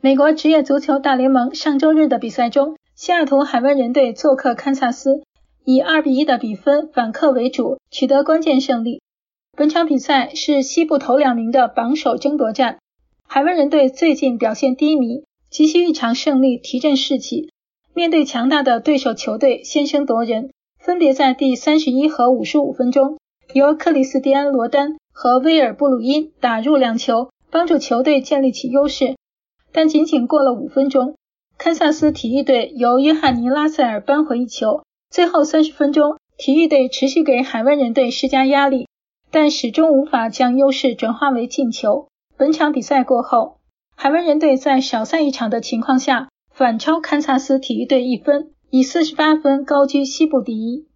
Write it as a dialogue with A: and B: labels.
A: 美国职业足球大联盟上周日的比赛中，西雅图海湾人队做客堪萨斯，以2-1的比分反客为主，取得关键胜利。本场比赛是西部头2名的榜首争夺战，海湾人队最近表现低迷，急需一场胜利提振士气。面对强大的对手球队，先声夺人，分别在第31和55分钟，由克里斯蒂安·罗丹和威尔·布鲁因打入2球，帮助球队建立起优势。但仅仅过了5分钟，堪萨斯体育队由约翰尼·拉塞尔扳回1球。最后30分钟，体育队持续给海湾人队施加压力，但始终无法将优势转化为进球。本场比赛过后，海湾人队在少赛一场的情况下反超堪萨斯体育队1分，以48分高居西部第一。